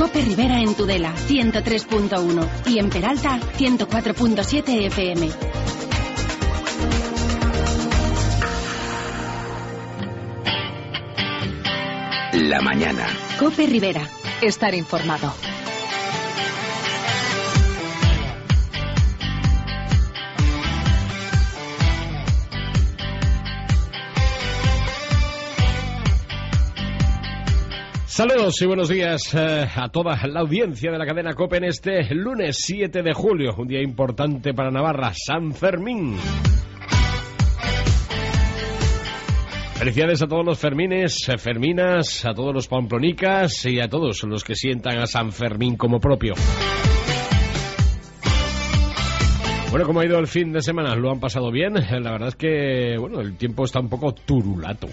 Cope Rivera en Tudela, 103.1 y en Peralta, 104.7 FM. La mañana. Cope Rivera. Estar informado. Saludos y buenos días a toda la audiencia de la cadena COPE en este lunes 7 de julio, un día importante para Navarra, San Fermín. Felicidades a todos los fermines, ferminas, a todos los pamplonicas y a todos los que sientan a San Fermín como propio. Bueno, ¿cómo ha ido el fin de semana? ¿Lo han pasado bien? La verdad es que, bueno, el tiempo está un poco turulato.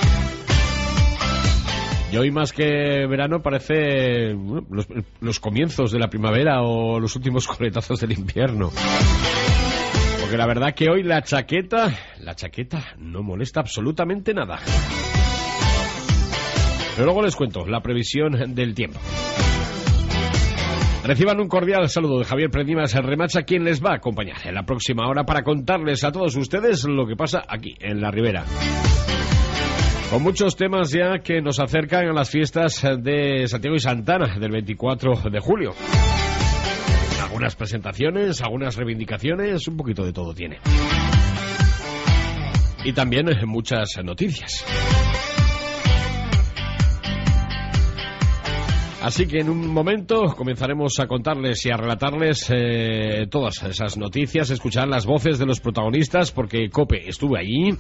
Y hoy más que verano parece los comienzos de la primavera o los últimos coletazos del invierno. Porque la verdad que hoy la chaqueta no molesta absolutamente nada. Pero luego les cuento la previsión del tiempo. Reciban un cordial saludo de Javier Predimas, el Remacha, quien les va a acompañar en la próxima hora para contarles a todos ustedes lo que pasa aquí en la Ribera. Con muchos temas ya que nos acercan a las fiestas de Santiago y Santana del 24 de julio. Algunas presentaciones, algunas reivindicaciones, un poquito de todo tiene. Y también muchas noticias. Así que en un momento comenzaremos a contarles y a relatarles todas esas noticias, escuchar las voces de los protagonistas, porque COPE estuvo allí.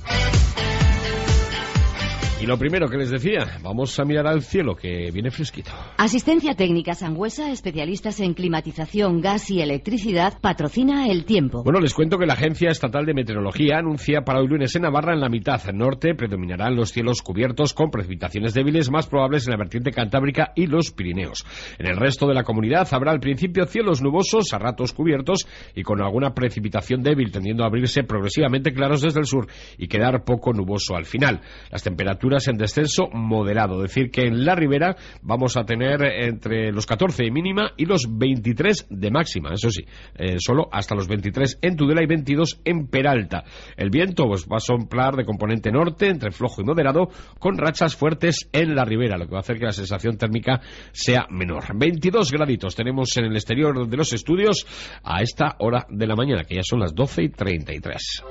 Y lo primero que les decía, vamos a mirar al cielo, que viene fresquito. Asistencia Técnica Sangüesa, especialistas en climatización, gas y electricidad, patrocina el tiempo. Bueno, les cuento que la Agencia Estatal de Meteorología anuncia para hoy lunes en Navarra, en la mitad norte, predominarán los cielos cubiertos con precipitaciones débiles más probables en la vertiente cantábrica y los Pirineos. En el resto de la comunidad habrá al principio cielos nubosos, a ratos cubiertos y con alguna precipitación débil, tendiendo a abrirse progresivamente claros desde el sur y quedar poco nuboso al final. Las temperaturas en descenso moderado, es decir que en la Ribera vamos a tener entre los 14 de mínima y los 23 de máxima, eso sí, solo hasta los 23 en Tudela y 22 en Peralta. El viento pues va a soplar de componente norte, entre flojo y moderado, con rachas fuertes en la Ribera, lo que va a hacer que la sensación térmica sea menor. 22 graditos tenemos en el exterior de los estudios a esta hora de la mañana, que ya son las 12:33.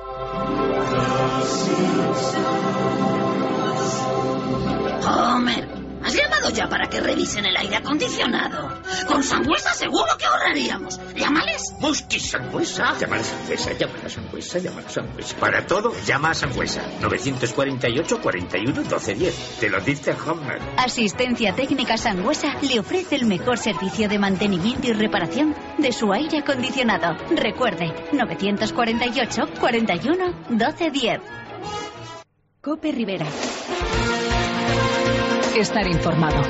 Homer, ¿has llamado ya para que revisen el aire acondicionado? Con Sangüesa seguro que ahorraríamos. Llámales. Musti Sangüesa. Llamar a Sangüesa, llamar a Sangüesa, llamar a Sangüesa. Para todo, llama a Sangüesa. 948 41 12 10. Te lo dice Homer. Asistencia Técnica Sangüesa le ofrece el mejor servicio de mantenimiento y reparación de su aire acondicionado. Recuerde, 948 41 12 10. Cope Rivera. Estar informado.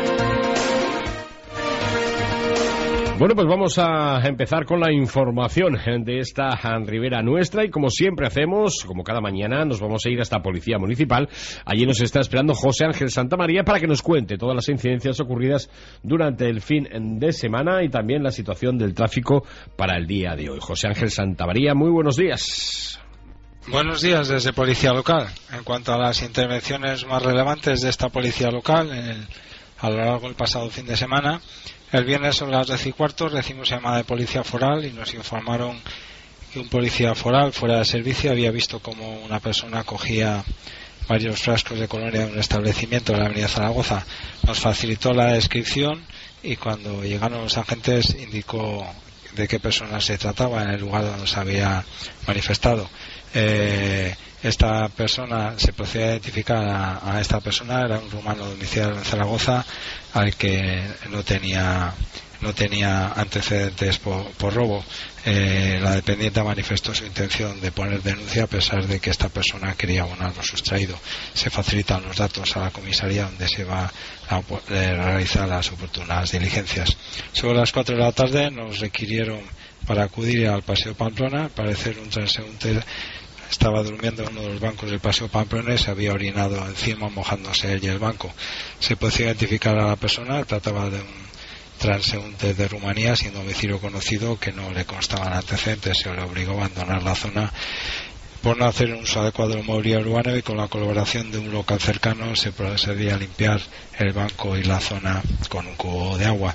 Bueno, pues vamos a empezar con la información de esta Ribera nuestra y como siempre hacemos, como cada mañana, nos vamos a ir hasta Policía Municipal. Allí nos está esperando José Ángel Santamaría para que nos cuente todas las incidencias ocurridas durante el fin de semana y también la situación del tráfico para el día de hoy. José Ángel Santamaría, muy buenos días. Buenos días desde Policía Local. En cuanto a las intervenciones más relevantes de esta Policía Local a lo largo del pasado fin de semana, el viernes sobre las 10:15 recibimos llamada de Policía Foral y nos informaron que un policía foral fuera de servicio había visto como una persona cogía varios frascos de colonia de un establecimiento de la avenida Zaragoza. Nos facilitó la descripción y cuando llegaron los agentes indicó de qué persona se trataba en el lugar donde se había manifestado. Esta persona, se procede a identificar a esta persona, era un rumano domiciliario en Zaragoza al que no tenía antecedentes por robo. La dependiente manifestó su intención de poner denuncia a pesar de que esta persona quería un arma sustraído. Se facilitan los datos a la comisaría donde se va a realizar las oportunas diligencias. Sobre las 4 de la tarde nos requirieron para acudir al Paseo Pamplona. Al parecer un transeúnte estaba durmiendo en uno de los bancos del Paseo Pamplona y se había orinado encima, mojándose él y el banco. Se podía identificar a la persona, trataba de un transeúnte de Rumanía, siendo domicilio conocido, que no le constaban antecedentes. Se le obligó a abandonar la zona por no hacer un uso adecuado del mobiliario urbano, y con la colaboración de un local cercano se procedía a limpiar el banco y la zona con un cubo de agua.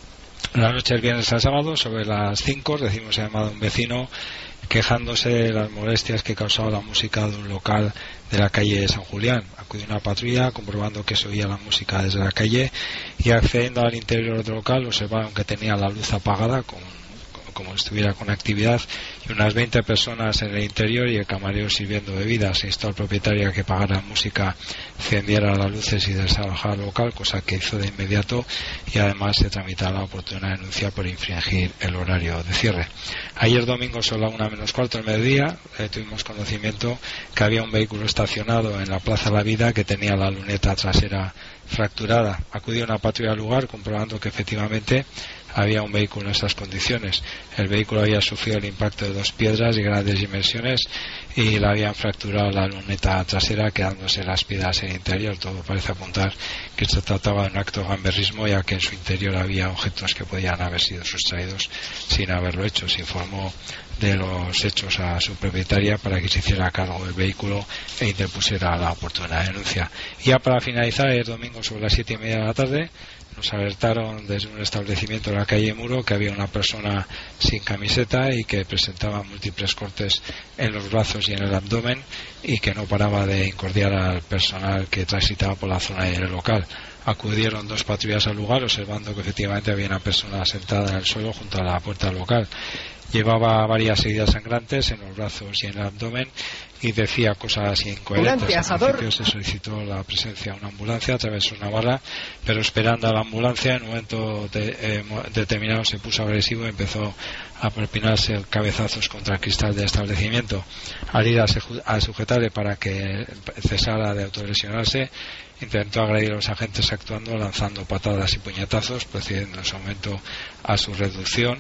La noche del viernes al sábado, sobre las 5, recibimos llamada de un vecino quejándose de las molestias que causaba la música de un local de la calle San Julián. Acudió una patrulla comprobando que se oía la música desde la calle, y accediendo al interior del local observaron que tenía la luz apagada como estuviera con actividad, y unas 20 personas en el interior y el camarero sirviendo bebidas. Se instó al propietario a que pagara la música, encendiera las luces y desalojara el local, cosa que hizo de inmediato, y además se tramitaba la oportuna denuncia por infringir el horario de cierre. Ayer domingo, sobre la 1:15 del mediodía, tuvimos conocimiento que había un vehículo estacionado en la Plaza La Vida que tenía la luneta trasera fracturada. Acudió una patrulla al lugar comprobando que efectivamente había un vehículo en esas condiciones. El vehículo había sufrido el impacto de 2 piedras de grandes dimensiones y le habían fracturado la luneta trasera, quedándose las piedras en el interior. Todo parece apuntar que se trataba de un acto de gamberrismo, ya que en su interior había objetos que podían haber sido sustraídos sin haberlo hecho. Se informó de los hechos a su propietaria para que se hiciera cargo del vehículo e interpusiera la oportuna denuncia. Y ya para finalizar, el domingo sobre las 7:30 de la tarde nos alertaron desde un establecimiento de la calle Muro que había una persona sin camiseta y que presentaba múltiples cortes en los brazos y en el abdomen, y que no paraba de incordiar al personal que transitaba por la zona del local. Acudieron 2 patrullas al lugar, observando que efectivamente había una persona sentada en el suelo junto a la puerta del local. Llevaba varias heridas sangrantes en los brazos y en el abdomen y decía cosas incoherentes. Al principio se solicitó la presencia de una ambulancia a través de una barra, pero esperando a la ambulancia, en un momento determinado se puso agresivo y empezó a propinarse cabezazos contra el cristal del establecimiento. Al ir a sujetarle para que cesara de autolesionarse, intentó agredir a los agentes actuando, lanzando patadas y puñetazos, procediendo en su momento a su reducción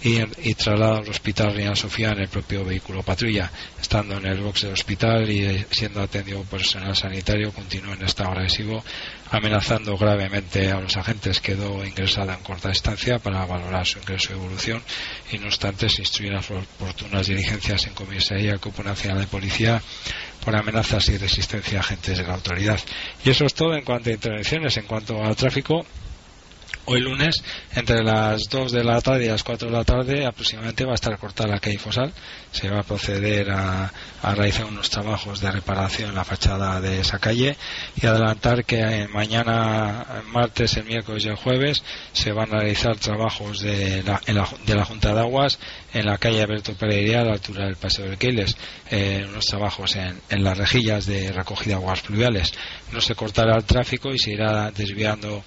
y trasladado al hospital Reina Sofía en el propio vehículo patrulla. Estando en el box del hospital y siendo atendido por personal sanitario, continuó en estado agresivo, amenazando gravemente a los agentes. Quedó ingresada en corta estancia para valorar su ingreso y evolución, y no obstante se instruyeron las oportunas diligencias en comisaría y Cuerpo Nacional de Policía por amenazas y resistencia a agentes de la autoridad. Y eso es todo en cuanto a intervenciones. En cuanto al tráfico, hoy lunes, entre las 2 de la tarde y las 4 de la tarde aproximadamente, va a estar cortada la calle Fosal. Se va a proceder a realizar unos trabajos de reparación en la fachada de esa calle, y adelantar que mañana, martes, el miércoles y el jueves se van a realizar trabajos de la Junta de Aguas en la calle Alberto Pereira, a la altura del Paseo del Keiles, unos trabajos en las rejillas de recogida de aguas pluviales. No se cortará el tráfico y se irá desviando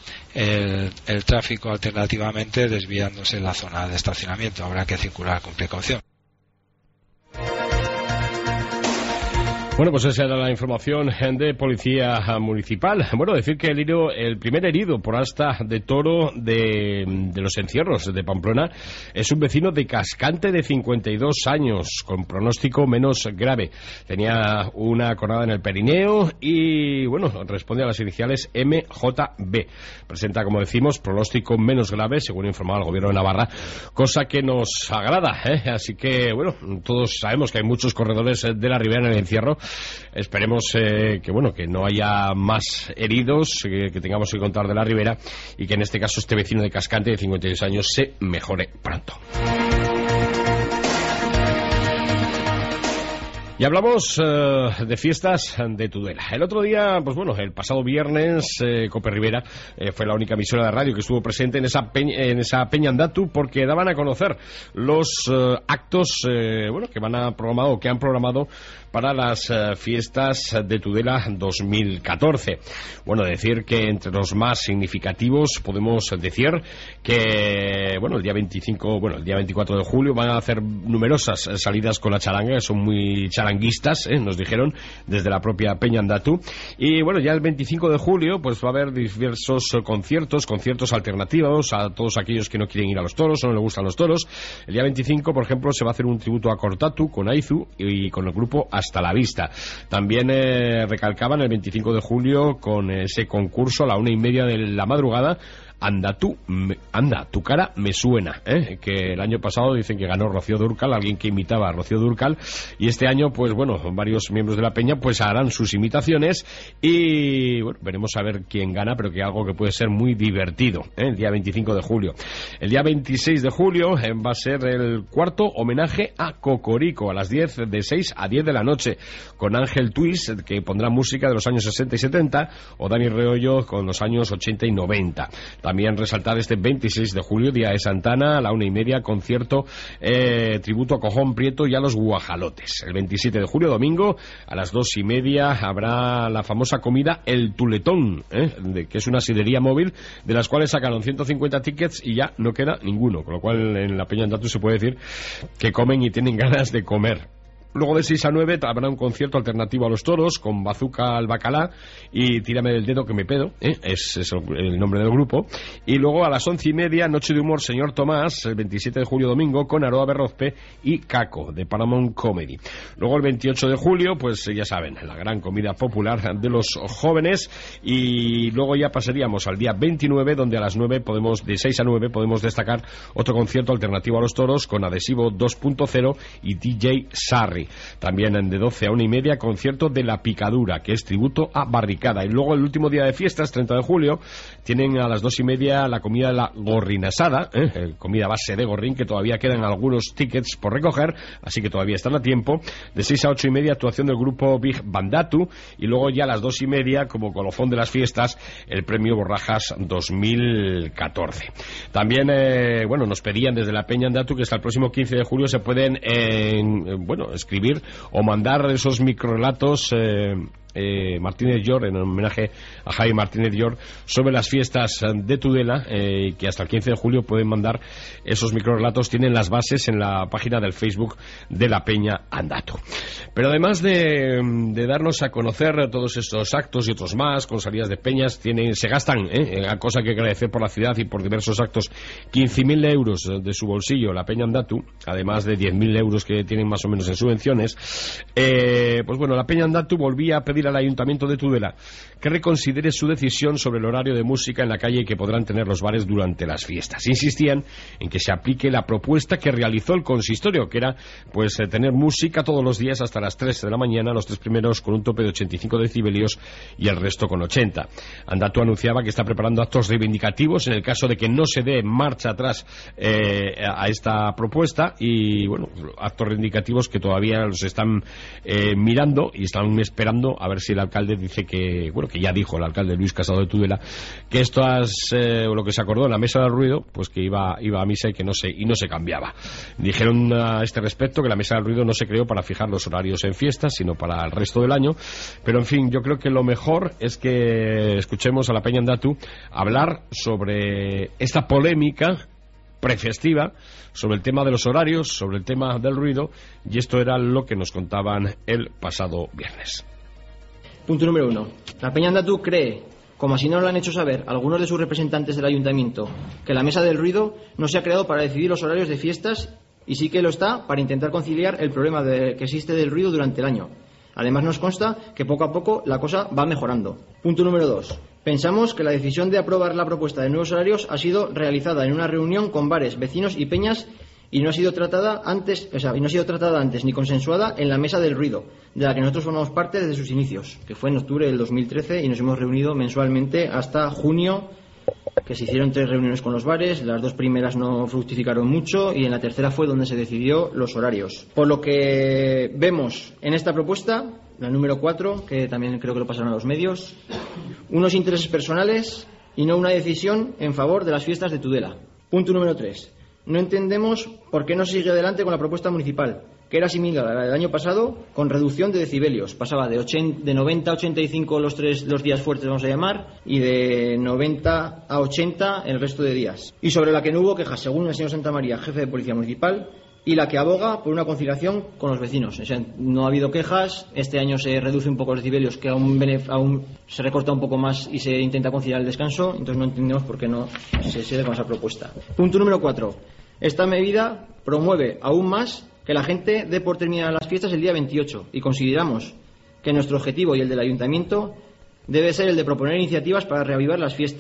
el tráfico alternativamente, desviándose la zona de estacionamiento. Habrá que circular con precaución. Bueno, pues esa era la información de Policía Municipal. Bueno, decir que el primer herido por asta de toro de los encierros de Pamplona es un vecino de Cascante de 52 años, con pronóstico menos grave. Tenía una cornada en el perineo y, bueno, responde a las iniciales MJB. Presenta, como decimos, pronóstico menos grave, según informaba el Gobierno de Navarra, cosa que nos agrada, ¿eh? Así que, bueno, todos sabemos que hay muchos corredores de la Ribera en el encierro. Esperemos que no haya más heridos que tengamos que contar de la Ribera, y que en este caso este vecino de Cascante de 52 años se mejore pronto. Y hablamos de fiestas de Tudela. El otro día, pues bueno, el pasado viernes, Cope Ribera fue la única emisora de radio que estuvo presente en esa Peña Andatu, porque daban a conocer los actos que han programado para las fiestas de Tudela 2014. Bueno, decir que entre los más significativos podemos decir que el día 24 de julio van a hacer numerosas salidas con la charanga, que son muy charanguistas, nos dijeron desde la propia Peña Andatu. Y bueno, ya el 25 de julio pues va a haber diversos conciertos alternativos a todos aquellos que no quieren ir a los toros o no les gustan los toros. El día 25, por ejemplo, se va a hacer un tributo a Cortatu con Aizu y con el grupo Hasta la Vista. También recalcaban el 25 de julio con ese concurso a la 1:30 de la madrugada Anda, tu cara me suena, que el año pasado dicen que ganó Rocío Dúrcal, alguien que imitaba a Rocío Dúrcal, y este año, pues bueno, varios miembros de la peña pues harán sus imitaciones y bueno, veremos a ver quién gana, pero que algo que puede ser muy divertido, el día 25 de julio. El día 26 de julio va a ser el cuarto homenaje a Cocorico, a las 10, de 6 a 10 de la noche, con Ángel Twist, que pondrá música de los años 60 y 70, o Dani Reollo con los años 80 y 90. También resaltar este 26 de julio, día de Santana, a la 1:30, concierto tributo a Cojón Prieto y a los Guajalotes. El 27 de julio, domingo, a las 2:30, habrá la famosa comida El Tuletón, que es una sidería móvil, de las cuales sacaron 150 tickets y ya no queda ninguno, con lo cual en la Peña Andatu se puede decir que comen y tienen ganas de comer. Luego de 6 a 9 habrá un concierto alternativo a los toros con Bazooka al Bacalá y Tírame del dedo que me pedo, es el nombre del grupo. Y luego a las 11:30, Noche de Humor Señor Tomás, el 27 de julio, domingo, con Aroa Berrozpe y Caco, de Paramount Comedy. Luego el 28 de julio, pues ya saben, la gran comida popular de los jóvenes. Y luego ya pasaríamos al día 29, donde a las 9 de 6 a 9 podemos destacar otro concierto alternativo a los toros con Adhesivo 2.0 y DJ Sarri. También de 12 a 1:30, concierto de La Picadura, que es tributo a Barricada. Y luego el último día de fiestas, 30 de julio, tienen a las 2:30 la comida de la gorrinasada, comida base de gorrín, que todavía quedan algunos tickets por recoger, así que todavía están a tiempo. De 6 a 8:30, actuación del grupo Big Bandatu. Y luego ya a las 2:30, como colofón de las fiestas, el premio Borrajas 2014. También, nos pedían desde la Peña Andatu que hasta el próximo 15 de julio se pueden, escribir o mandar esos microrelatos Martínez Llor, en homenaje a Javi Martínez Llor, sobre las fiestas de Tudela, que hasta el 15 de julio pueden mandar esos microrelatos. Tienen las bases en la página del Facebook de la Peña Andatu. Pero además de darnos a conocer todos estos actos y otros más con salidas de peñas, se gastan, cosa que agradecer por la ciudad y por diversos actos, 15.000 euros de su bolsillo la Peña Andatu, además de 10.000 euros que tienen más o menos en subvenciones. La Peña Andatu volvía a pedir al Ayuntamiento de Tudela que reconsidere su decisión sobre el horario de música en la calle que podrán tener los bares durante las fiestas. Insistían en que se aplique la propuesta que realizó el consistorio, que era tener música todos los días hasta las 3 de la mañana, los 3 primeros con un tope de 85 decibelios y el resto con 80. Andatu anunciaba que está preparando actos reivindicativos en el caso de que no se dé marcha atrás a esta propuesta, y actos reivindicativos que todavía los están mirando y están esperando a ver si el alcalde dice que ya dijo el alcalde Luis Casado de Tudela que esto lo que se acordó en la mesa del ruido, pues que iba a misa y que no se cambiaba. Dijeron a este respecto que la mesa del ruido no se creó para fijar los horarios en fiestas, sino para el resto del año. Pero en fin, yo creo que lo mejor es que escuchemos a la Peña Andatu hablar sobre esta polémica prefestiva, sobre el tema de los horarios, sobre el tema del ruido, y esto era lo que nos contaban el pasado viernes. Punto número 1. La Peña Andatu cree, como así no lo han hecho saber algunos de sus representantes del ayuntamiento, que la mesa del ruido no se ha creado para decidir los horarios de fiestas, y sí que lo está para intentar conciliar el problema que existe del ruido durante el año. Además, nos consta que poco a poco la cosa va mejorando. Punto número 2. Pensamos que la decisión de aprobar la propuesta de nuevos horarios ha sido realizada en una reunión con bares, vecinos y peñas, y no ha sido tratada antes, ni consensuada en la mesa del ruido, de la que nosotros formamos parte desde sus inicios, que fue en octubre del 2013, y nos hemos reunido mensualmente hasta junio, que se hicieron 3 reuniones con los bares. Las 2 primeras no fructificaron mucho, y en la tercera fue donde se decidió los horarios. Por lo que vemos en esta propuesta, la número 4, que también creo que lo pasaron a los medios, unos intereses personales y no una decisión en favor de las fiestas de Tudela. Punto número 3. No entendemos por qué no se sigue adelante con la propuesta municipal, que era similar a la del año pasado, con reducción de decibelios. Pasaba de 90 a 85 los días fuertes, vamos a llamar, y de 90 a 80 el resto de días. Y sobre la que no hubo quejas, según el señor Santamaría, jefe de Policía Municipal, y la que aboga por una conciliación con los vecinos. O sea, no ha habido quejas. Este año se reduce un poco los decibelios, que aún se recorta un poco más y se intenta conciliar el descanso. Entonces no entendemos por qué no se sigue con esa propuesta. Punto número 4. Esta medida promueve aún más que la gente dé por terminar las fiestas el día 28, y consideramos que nuestro objetivo y el del ayuntamiento debe ser el de proponer iniciativas para reavivar las fiestas.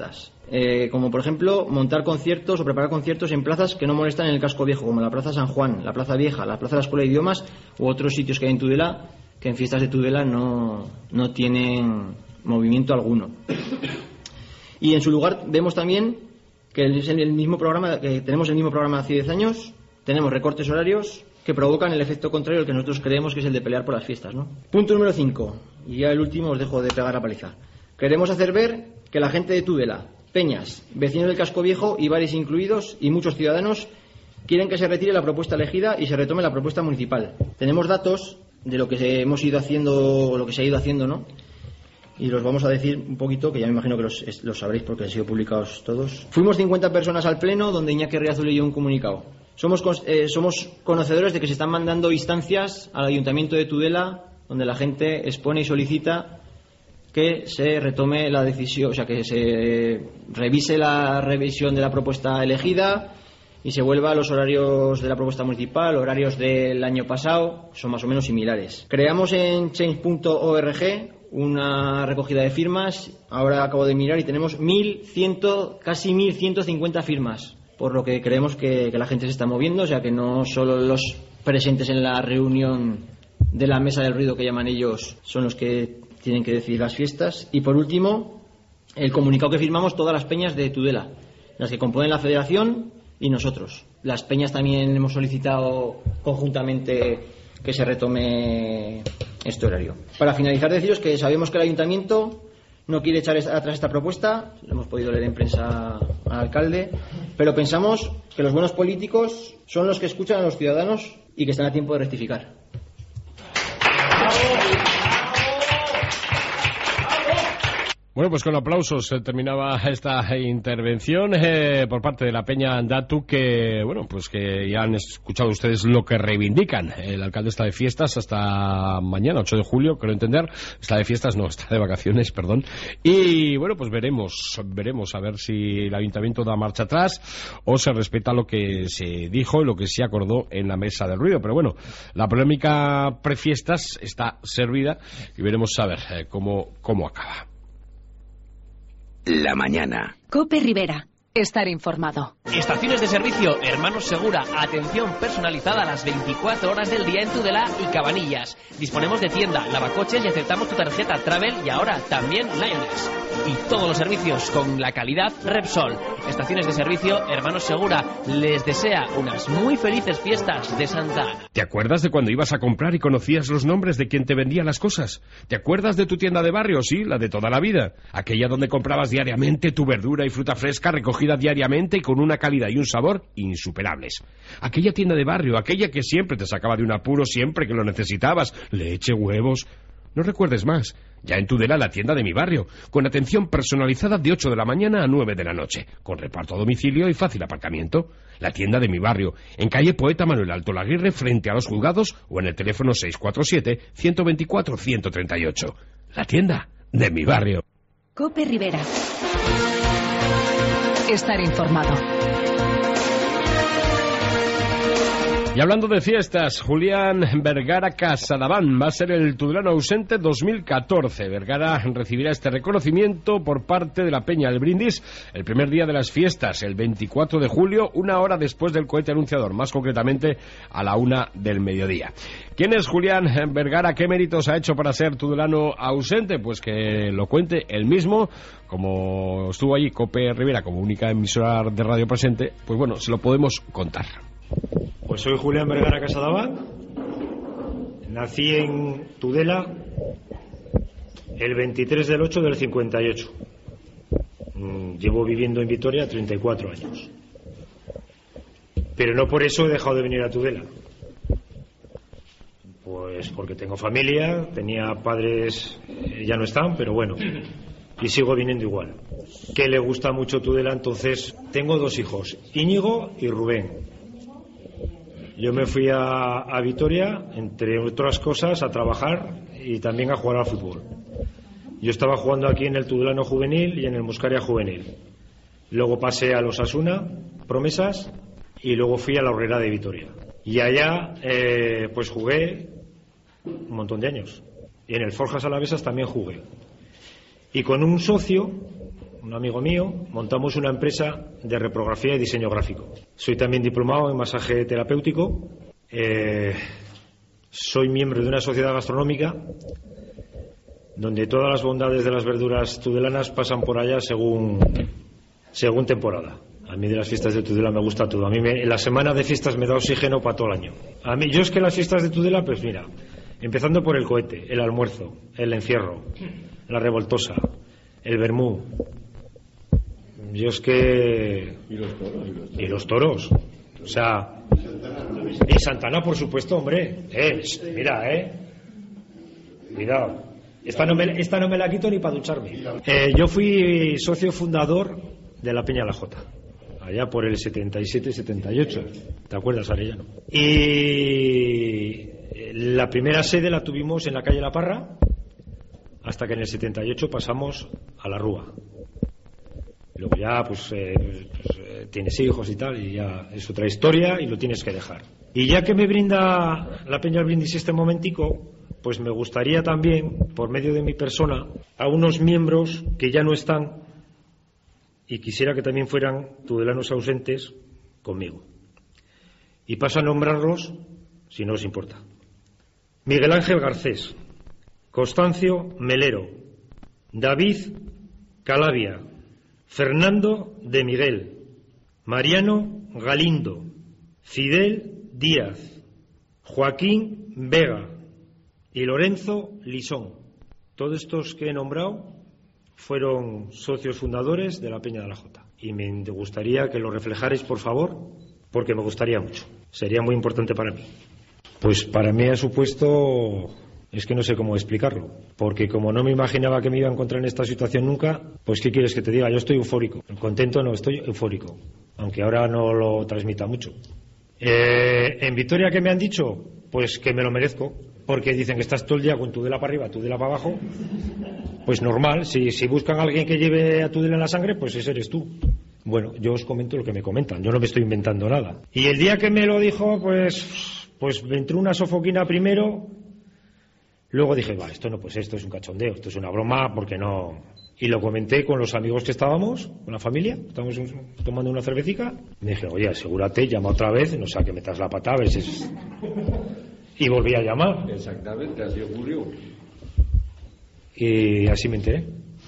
como por ejemplo montar conciertos o preparar conciertos en plazas que no molestan en el casco viejo, como la Plaza San Juan, la Plaza Vieja, la Plaza de la Escuela de Idiomas u otros sitios que hay en Tudela, que en fiestas de Tudela no tienen movimiento alguno. Y en su lugar vemos también que es el mismo programa, que tenemos el mismo programa hace 10 años, tenemos recortes horarios que provocan el efecto contrario al que nosotros creemos que es el de pelear por las fiestas, ¿no? Punto número 5, y ya el último os dejo de pegar la paliza. Queremos hacer ver que la gente de Tudela, peñas, vecinos del casco viejo y bares incluidos, y muchos ciudadanos quieren que se retire la propuesta elegida y se retome la propuesta municipal. Tenemos datos de lo que hemos ido haciendo, o lo que se ha ido haciendo, ¿no? Y los vamos a decir un poquito, que ya me imagino que los sabréis porque han sido publicados todos. Fuimos 50 personas al pleno, donde Iñaki Riazu leyó un comunicado. Somos conocedores de que se están mandando instancias al Ayuntamiento de Tudela, donde la gente expone y solicita que se retome la decisión, o sea, que se revise la revisión de la propuesta elegida y se vuelva a los horarios de la propuesta municipal, horarios del año pasado, son más o menos similares. Creamos en change.org una recogida de firmas, ahora acabo de mirar y tenemos casi 1.150 firmas, por lo que creemos que la gente se está moviendo, o sea que no solo los presentes en la reunión de la mesa del ruido que llaman ellos son los que tienen que decidir las fiestas. Y por último, el comunicado que firmamos todas las peñas de Tudela, las que componen la federación y nosotros. Las peñas también hemos solicitado conjuntamente que se retome este horario. Para finalizar, deciros que sabemos que el ayuntamiento no quiere echar atrás esta propuesta, lo hemos podido leer en prensa al alcalde, pero pensamos que los buenos políticos son los que escuchan a los ciudadanos y que están a tiempo de rectificar. Bueno, pues con aplausos terminaba esta intervención por parte de la Peña Andatu, que bueno, pues que ya han escuchado ustedes lo que reivindican. El alcalde está de fiestas hasta mañana, 8 de julio, creo entender. Está de fiestas, no, está de vacaciones, perdón. Y bueno, pues veremos a ver si el ayuntamiento da marcha atrás o se respeta lo que se dijo y lo que se acordó en la mesa del ruido. Pero bueno, la polémica prefiestas está servida y veremos a ver cómo acaba. La mañana. COPE Rivera. Estar informado. Estaciones de servicio Hermanos Segura. Atención personalizada a las 24 horas del día en Tudela y Cabanillas. Disponemos de tienda, lavacoches y aceptamos tu tarjeta Travel y ahora también Lioness. Y todos los servicios con la calidad Repsol. Estaciones de servicio Hermanos Segura les desea unas muy felices fiestas de Santa Ana. ¿Te acuerdas de cuando ibas a comprar y conocías los nombres de quien te vendía las cosas? ¿Te acuerdas de tu tienda de barrio? Sí, la de toda la vida. Aquella donde comprabas diariamente tu verdura y fruta fresca recogida diariamente y con una calidad y un sabor insuperables. Aquella tienda de barrio, aquella que siempre te sacaba de un apuro siempre que lo necesitabas. Leche, huevos... No recuerdes más. Ya en Tudela, la tienda de mi barrio, con atención personalizada de 8 de la mañana a 9 de la noche, con reparto a domicilio y fácil aparcamiento. La tienda de mi barrio, en calle Poeta Manuel Alto Laguirre, frente a los juzgados, o en el teléfono 647-124-138. La tienda de mi barrio. COPE Rivera. Estar informado. Y hablando de fiestas, Julián Vergara Casadabán va a ser el tudelano ausente 2014. Vergara recibirá este reconocimiento por parte de la Peña del Brindis el primer día de las fiestas, el 24 de julio, 1 hora después del cohete anunciador, más concretamente a la 1 del mediodía. ¿Quién es Julián Vergara? ¿Qué méritos ha hecho para ser tudelano ausente? Pues que lo cuente él mismo. Como estuvo allí COPE Rivera como única emisora de radio presente, pues bueno, se lo podemos contar. Pues soy Julián Vergara Casadabán, nací en Tudela el 23 del 8 del 58. Llevo viviendo en Vitoria 34 años. Pero no por eso he dejado de venir a Tudela. Pues porque tengo familia, tenía padres, ya no están, pero bueno, y sigo viniendo igual. Que le gusta mucho Tudela, entonces tengo 2 hijos, Íñigo y Rubén. Yo me fui a Vitoria, entre otras cosas, a trabajar y también a jugar al fútbol. Yo estaba jugando aquí en el Tudelano Juvenil y en el Muscaria Juvenil. Luego pasé a los Asuna, Promesas, y luego fui a la Horrera de Vitoria. Y allá, pues jugué un montón de años. Y en el Forjas Alavesas también jugué. Y con un socio un amigo mío, montamos una empresa de reprografía y diseño gráfico. Soy también diplomado en masaje terapéutico. Soy miembro de una sociedad gastronómica donde todas las bondades de las verduras tudelanas pasan por allá según temporada. A mí de las fiestas de Tudela me gusta todo. A mí la semana de fiestas me da oxígeno para todo el año. A mí, yo es que las fiestas de Tudela, pues mira, empezando por el cohete, el almuerzo, el encierro, la revoltosa, el vermú. Yo es que... Y los toros. O sea... Y Santana, por supuesto, hombre. Mira, Cuidado. Esta no me la quito ni para ducharme. Yo fui socio fundador de la Peña La Jota, allá por el 77-78. ¿Te acuerdas, Arellano? Y la primera sede la tuvimos en la calle La Parra, hasta que en el 78 pasamos a La Rúa. Luego ya, tienes hijos y tal, y ya es otra historia y lo tienes que dejar. Y ya que me brinda la Peña el Brindis este momentico, pues me gustaría también, por medio de mi persona, a unos miembros que ya no están, y quisiera que también fueran tudelanos ausentes conmigo. Y paso a nombrarlos, si no os importa. Miguel Ángel Garcés, Constancio Melero, David Calavia, Fernando de Miguel, Mariano Galindo, Fidel Díaz, Joaquín Vega y Lorenzo Lisón. Todos estos que he nombrado fueron socios fundadores de la Peña de la Jota. Y me gustaría que lo reflejarais, por favor, porque me gustaría mucho. Sería muy importante para mí. Pues para mí ha supuesto... Es que no sé cómo explicarlo. Porque como no me imaginaba que me iba a encontrar en esta situación nunca, pues ¿qué quieres que te diga? Yo estoy eufórico. Contento no, estoy eufórico. Aunque ahora no lo transmita mucho. En Vitoria, ¿qué me han dicho? Pues que me lo merezco. Porque dicen que estás todo el día con Tudela para arriba, Tudela para abajo. Pues normal, si buscan a alguien que lleve a Tudela en la sangre, pues ese eres tú. Bueno, yo os comento lo que me comentan, yo no me estoy inventando nada. Y el día que me lo dijo, pues me entró una sofoquina primero, luego dije, esto es un cachondeo, esto es una broma, porque no... Y lo comenté con los amigos que estábamos, con la familia, estábamos tomando una cervecica. Me dije, oye, asegúrate, llama otra vez, no sea que metas la pata, a ver si es... Y volví a llamar. Exactamente, así ocurrió. Y así me enteré.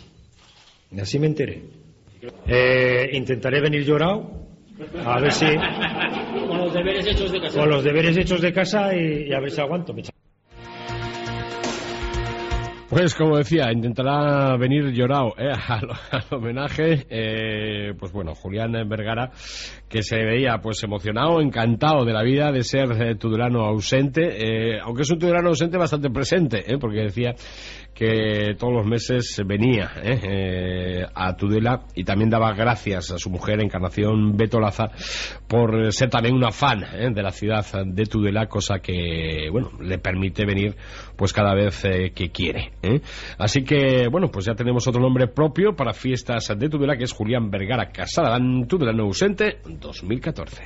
Intentaré venir llorado, a ver si... Con los deberes hechos de casa. Con los deberes hechos de casa y a ver si aguanto. Pues como decía, intentará venir llorado al homenaje. Pues bueno, Julián Vergara, que se veía pues emocionado, encantado de la vida de ser tudelano ausente, aunque es un tudelano ausente bastante presente, porque decía que todos los meses venía a Tudela, y también daba gracias a su mujer, Encarnación Betolaza, por ser también una fan de la ciudad de Tudela, cosa que bueno le permite venir pues cada vez que quiere. Así que bueno, pues ya tenemos otro nombre propio para fiestas de Tudela, que es Julián Vergara Casadalán, tudelano ausente 2014.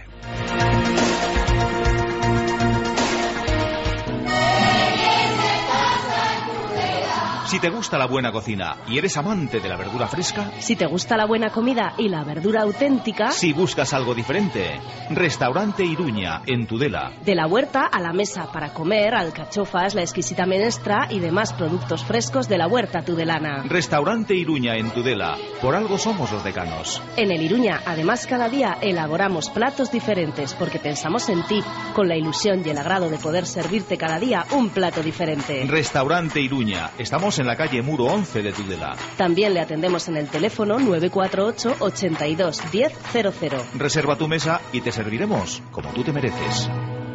Si te gusta la buena cocina y eres amante de la verdura fresca, si te gusta la buena comida y la verdura auténtica, si buscas algo diferente, Restaurante Iruña, en Tudela. De la huerta a la mesa para comer, alcachofas, la exquisita menestra y demás productos frescos de la huerta tudelana. Restaurante Iruña, en Tudela. Por algo somos los decanos. En el Iruña, además, cada día elaboramos platos diferentes porque pensamos en ti, con la ilusión y el agrado de poder servirte cada día un plato diferente. Restaurante Iruña. Estamos en la calle Muro 11 de Tudela. También le atendemos en el teléfono 948 82 1000. Reserva tu mesa y te serviremos como tú te mereces.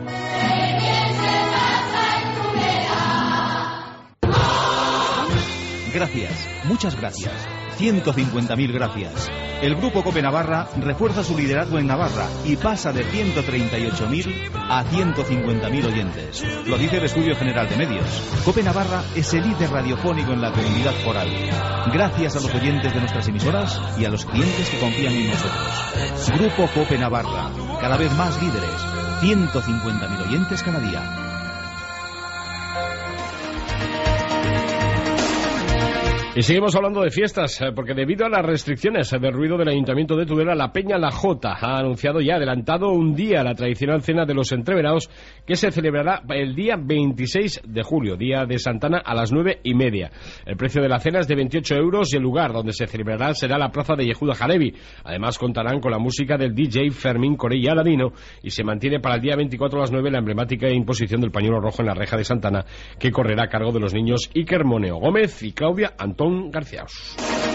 Gracias, muchas gracias. 150.000 gracias. El Grupo Cope Navarra refuerza su liderazgo en Navarra y pasa de 138.000 a 150.000 oyentes. Lo dice el Estudio General de Medios. Cope Navarra es el líder radiofónico en la comunidad foral. Gracias a los oyentes de nuestras emisoras y a los clientes que confían en nosotros. Grupo Cope Navarra, cada vez más líderes. 150.000 oyentes cada día. Y seguimos hablando de fiestas, porque debido a las restricciones del ruido del Ayuntamiento de Tudela, la Peña La Jota ha anunciado y ha adelantado un día la tradicional cena de los entreverados, que se celebrará el día 26 de julio, día de Santana, a las 9:30. El precio de la cena es de 28 euros y el lugar donde se celebrará será la plaza de Yehuda Halevi. Además contarán con la música del DJ Fermín Corella Aladino y se mantiene para el día 24 a las 9 la emblemática imposición del pañuelo rojo en la reja de Santana, que correrá a cargo de los niños Iker Moneo Gómez y Claudia Antón Garcíaos.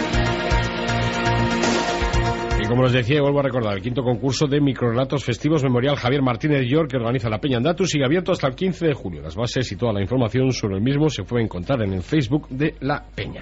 Y como les decía, vuelvo a recordar, el quinto concurso de microrelatos festivos Memorial Javier Martínez York, que organiza la Peña Andatu, sigue abierto hasta el 15 de julio. Las bases y toda la información sobre el mismo se puede encontrar en el Facebook de la Peña.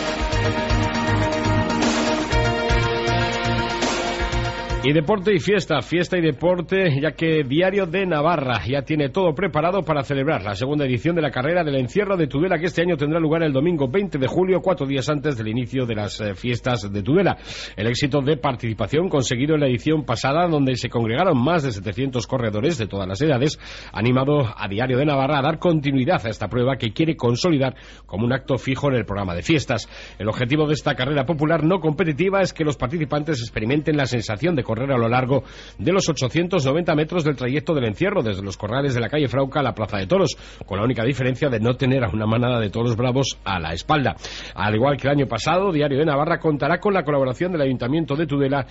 Y deporte y fiesta y deporte, ya que Diario de Navarra ya tiene todo preparado para celebrar la segunda edición de la carrera del encierro de Tudela, que este año tendrá lugar el domingo 20 de julio, 4 días antes del inicio de las fiestas de Tudela. El éxito de participación conseguido en la edición pasada, donde se congregaron más de 700 corredores de todas las edades, ha animado a Diario de Navarra a dar continuidad a esta prueba que quiere consolidar como un acto fijo en el programa de fiestas. El objetivo de esta carrera popular no competitiva es que los participantes experimenten la sensación de correr a lo largo de los 890 metros del trayecto del encierro, desde los corrales de la calle Frauca a la Plaza de Toros, con la única diferencia de no tener a una manada de toros bravos a la espalda. Al igual que el año pasado, Diario de Navarra contará con la colaboración del Ayuntamiento de Tudela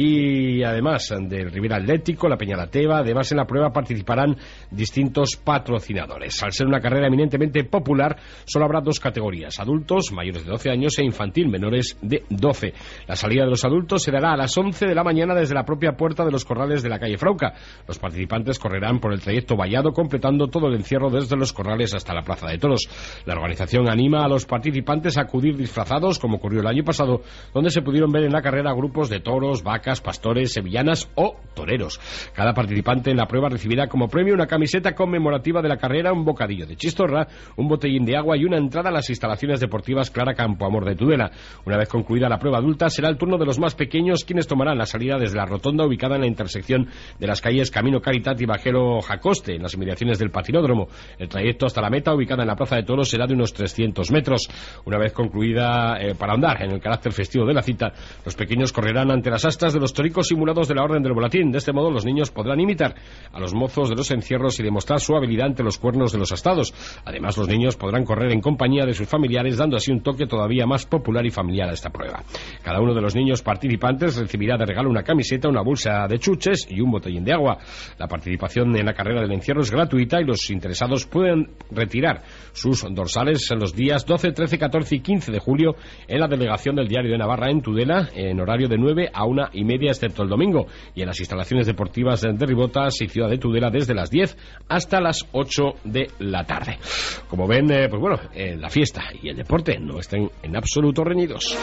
y además del Rivera Atlético, la Peña La Teva. Además, en la prueba participarán distintos patrocinadores. Al ser una carrera eminentemente popular, solo habrá 2 categorías: adultos mayores de 12 años e infantil menores de 12. La salida de los adultos se dará a las 11 de la mañana desde la propia puerta de los corrales de la calle Frauca. Los participantes correrán por el trayecto vallado, completando todo el encierro desde los corrales hasta la Plaza de Toros. La organización anima a los participantes a acudir disfrazados, como ocurrió el año pasado, donde se pudieron ver en la carrera grupos de toros, vacas, pastores, sevillanas o toreros. Cada participante en la prueba recibirá como premio una camiseta conmemorativa de la carrera, un bocadillo de chistorra, un botellín de agua y una entrada a las instalaciones deportivas Clara Campoamor de Tudela. Una vez concluida la prueba adulta, será el turno de los más pequeños, quienes tomarán la salida desde la rotonda ubicada en la intersección de las calles Camino Caritat y Bajero Jacoste, en las inmediaciones del patinódromo. El trayecto hasta la meta, ubicada en la Plaza de Toros, será de unos 300 metros. Una vez concluida, para andar en el carácter festivo de la cita, los pequeños correrán ante las astas de los toricos simulados de la Orden del Volatín. De este modo, los niños podrán imitar a los mozos de los encierros y demostrar su habilidad ante los cuernos de los astados. Además, los niños podrán correr en compañía de sus familiares, dando así un toque todavía más popular y familiar a esta prueba. Cada uno de los niños participantes recibirá de regalo una camiseta, una bolsa de chuches y un botellín de agua. La participación en la carrera del encierro es gratuita y los interesados pueden retirar sus dorsales en los días 12, 13, 14 y 15 de julio en la delegación del Diario de Navarra en Tudela, en horario de 9 a 1:30, excepto el domingo, y en las instalaciones deportivas de Ribotas y Ciudad de Tudela desde las 10 hasta las 8 de la tarde. Como ven, pues bueno, la fiesta y el deporte no estén en absoluto reñidos.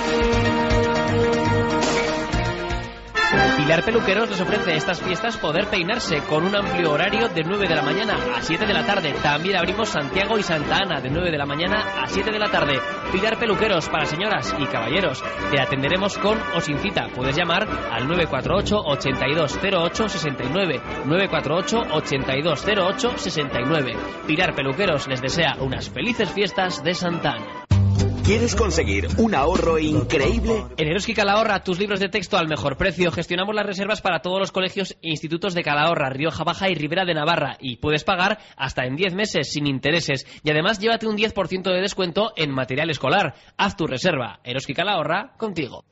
Pilar Peluqueros les ofrece estas fiestas poder peinarse con un amplio horario de 9 de la mañana a 7 de la tarde. También abrimos Santiago y Santa Ana de 9 de la mañana a 7 de la tarde. Pilar Peluqueros para señoras y caballeros. Te atenderemos con o sin cita. Puedes llamar al 948 8208 69. 948 8208 69. Pilar Peluqueros les desea unas felices fiestas de Santa Ana. ¿Quieres conseguir un ahorro increíble? En Eroski Calahorra, tus libros de texto al mejor precio. Gestionamos las reservas para todos los colegios e institutos de Calahorra, Rioja Baja y Ribera de Navarra. Y puedes pagar hasta en 10 meses sin intereses. Y además, llévate un 10% de descuento en material escolar. Haz tu reserva. Eroski Calahorra, contigo.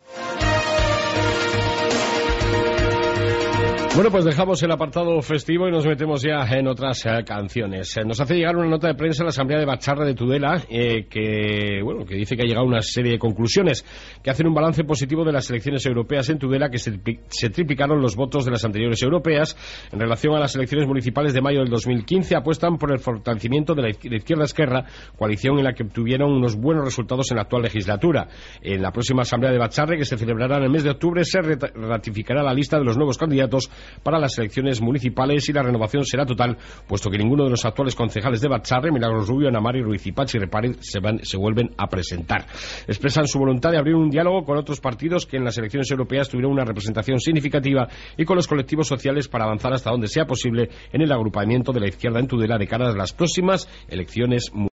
Bueno, pues dejamos el apartado festivo y nos metemos ya en otras canciones. Nos hace llegar una nota de prensa a la Asamblea de Bacharra de Tudela que dice que ha llegado a una serie de conclusiones que hacen un balance positivo de las elecciones europeas en Tudela, que se triplicaron los votos de las anteriores europeas. En relación a las elecciones municipales de mayo del 2015, apuestan por el fortalecimiento de la izquierda-esquerra, coalición en la que obtuvieron unos buenos resultados en la actual legislatura. En la próxima Asamblea de Bacharra, que se celebrará en el mes de octubre, se ratificará la lista de los nuevos candidatos para las elecciones municipales y la renovación será total, puesto que ninguno de los actuales concejales de Bacharre, Milagros Rubio, Anamari, Ruiz y Pachi Repare, se vuelven a presentar. Expresan su voluntad de abrir un diálogo con otros partidos que en las elecciones europeas tuvieron una representación significativa y con los colectivos sociales para avanzar hasta donde sea posible en el agrupamiento de la izquierda en Tudela de cara a las próximas elecciones municipales.